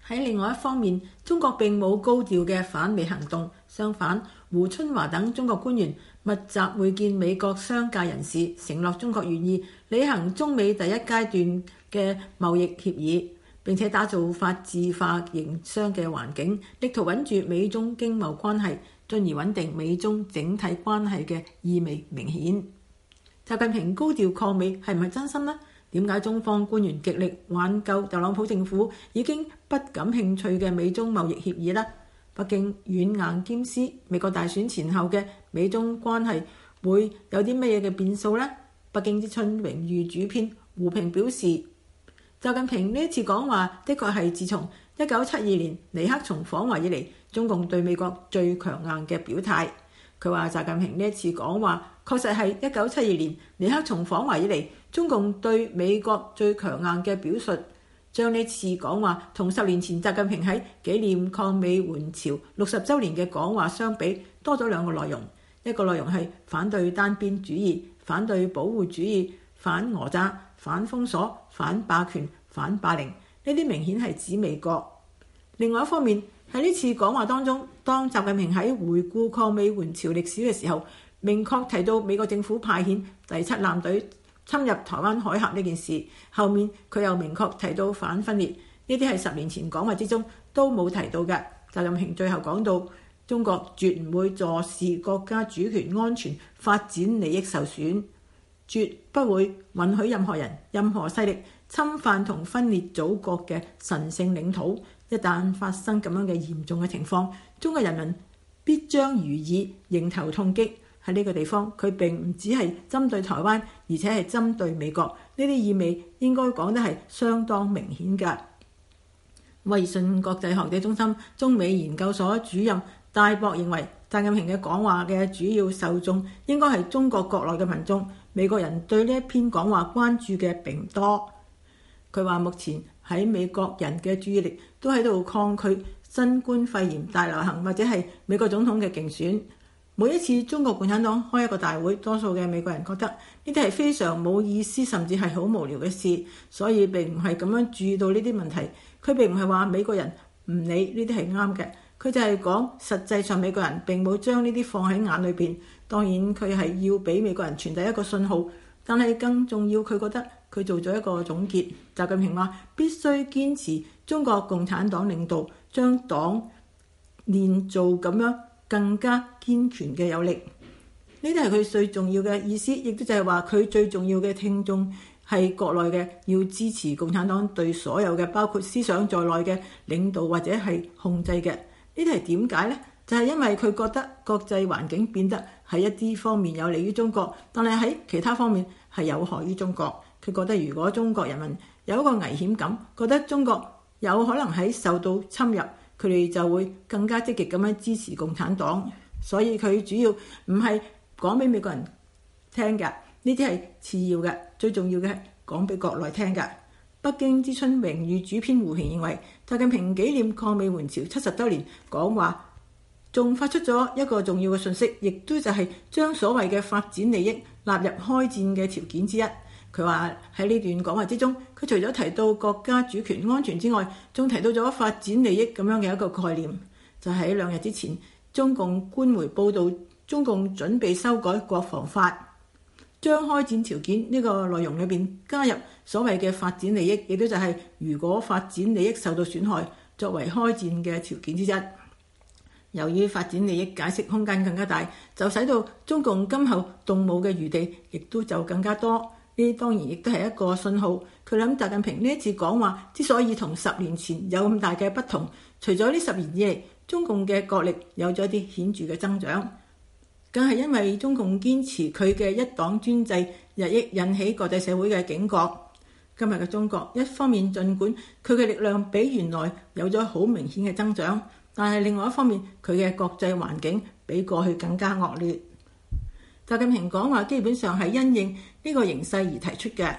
喺另外一方面，中國並冇高調嘅反美行動，相反，胡春華等中國官員密集會見美國商界人士，承諾中國願意履行中美第一階段嘅貿易協議，並且打造法治化營商嘅環境，力圖穩住美中經貿關係，進而穩定美中整體關係嘅意味明顯。習近平高調抗美係唔係真心呢？點解中方官員極力挽救特朗普政府已經不感興趣嘅美中貿易協議呢？北京軟硬兼施，美國大選前後嘅美中關係會有啲乜嘢嘅變數呢？北京之春榮譽主編胡平表示，習近平呢一次講話的確係自從1972年尼克松訪華以嚟，中共對美國最強硬嘅表態。佢話習近平呢一次講話確實係1972年尼克松訪華以嚟，中共對美國最強硬嘅表述，將呢次講話同10年前習近平喺紀念抗美援朝60週年嘅講話相比，多咗2個內容。一個內容係反對單邊主義、反對保護主義、反訛詐、反封鎖、反霸權、反霸凌，呢啲明顯係指美國。另外一方面，喺呢次講話當中，當習近平喺回顧抗美援朝歷史嘅時候，明確提到美國政府派遣第7艦隊侵入台灣海峽呢件事，後面佢又明確提到反分裂，呢啲係10年前講話之中都冇提到嘅。習近平最後講到，中國絕唔會坐視國家主權安全發展利益受損，絕不會允許任何人、任何勢力侵犯同分裂祖國嘅神聖領土。一旦發生咁樣嘅嚴重嘅情況，中國人民必將予以迎頭痛擊。喺呢個地方，佢並唔只係針對台灣，而且係針對美國。呢啲意味應該講得係相當明顯㗎。威信國際學者中心中美研究所主任戴博認為，習近平嘅講話嘅主要受眾應該係中國國內嘅民眾，美國人對呢一篇講話關注嘅並唔多。佢話目前喺美國人嘅注意力都喺度抗拒新冠肺炎大流行或者係美國總統嘅競選。每一次中國共產黨開一個大會，多數嘅美國人覺得呢啲係非常冇意思，甚至係好無聊嘅事，所以並唔係咁樣注意到呢啲問題。佢並唔係話美國人唔理呢啲係啱嘅，佢就係講實際上美國人並冇將呢啲放喺眼裏邊。當然佢係要俾美國人傳遞一個信號，但係更重要，佢覺得佢做咗一個總結。習近平話必須堅持中國共產黨領導，將黨練造咁樣更加堅權嘅有力。呢啲係佢最重要嘅意思，亦都就係話佢最重要嘅聽眾係國內嘅，要支持共產黨對所有嘅包括思想在內嘅領導或者係控制嘅。呢啲係點解呢？就係因為佢覺得國際環境變得喺一啲方面有利於中國，但係喺其他方面係有害於中國。佢覺得如果中國人民有一個危險感，覺得中國有可能喺受到侵入，佢哋就會更加積極咁樣支持共產黨。所以佢主要唔係講俾美國人聽嘅，呢啲係次要嘅，最重要嘅係講俾國內聽嘅。北京之春榮譽主編胡平認為，習近平紀念抗美援朝70週年講話仲發出咗一個重要嘅訊息，亦都就係將所謂嘅發展利益納入開戰嘅條件之一。佢話喺呢段講話之中，佢除咗提到國家主權安全之外，仲提到咗發展利益咁樣嘅一個概念。就喺2日之前，中共官媒報道，中共準備修改國防法，將開戰條件呢個內容裏邊加入所謂嘅發展利益，亦都就係如果發展利益受到損害，作為開戰嘅條件之一。由於發展利益解釋空間更加大，就使到中共今後動武嘅餘地亦都就更加多。呢當然亦都係一個信號。佢諗習近平呢一次講話之所以同10年前有咁大嘅不同，除咗呢10年以嚟中共嘅國力有咗一啲顯著嘅增長，更係因為中共堅持佢嘅一黨專制，日益引起國際社會嘅警覺。今日嘅中國一方面儘管佢嘅力量比原來有咗好明顯嘅增長，但係另外一方面佢嘅國際環境比過去更加惡劣。習近平講話基本上係因應呢個形勢而提出嘅。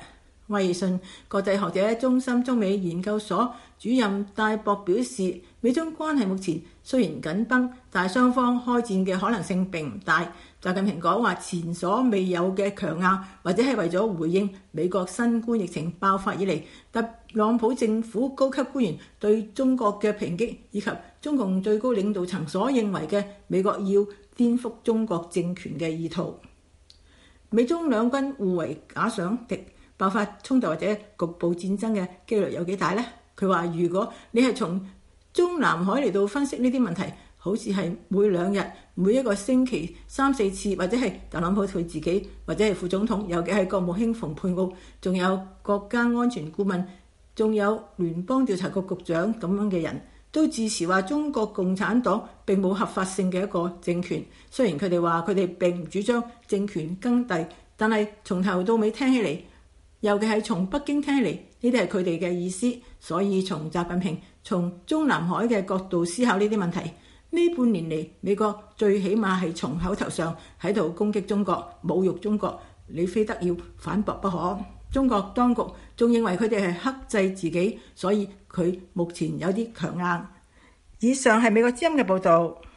威爾遜國際學者中心中美研究所主任戴博表示，美中關係目前雖然緊繃，但係雙方開戰嘅可能性並唔大。習近平講話前所未有嘅強硬，或者係為咗回應美國新冠疫情爆發以嚟特朗普政府高級官員對中國嘅抨擊，以及中共最高領導層所認為嘅美國要顛覆中國政權嘅意圖。美中兩軍互為假想敵，爆發衝突或者局部戰爭嘅機率有幾大呢？佢話如果你係從中南海嚟到分析呢啲問題，好似係每兩日、每一個星期3-4次，或者係特朗普佢自己，或者係副總統，尤其係國務卿蓬佩奧，仲有國家安全顧問，仲有聯邦調查局局長咁樣嘅人，都支持話中國共產黨並冇合法性嘅一個政權。雖然佢哋話佢哋並唔主張政權更替，但係從頭到尾聽起嚟，尤其係從北京聽起嚟，呢啲係佢哋嘅意思。所以從習近平從中南海嘅角度思考呢啲問題，呢半年嚟美國最起碼係從口頭上喺度攻擊中國、侮辱中國，你非得要反駁不可。中國當局仲認為佢哋係克制自己，所以佢目前有啲強硬。以上係美國之音嘅報導。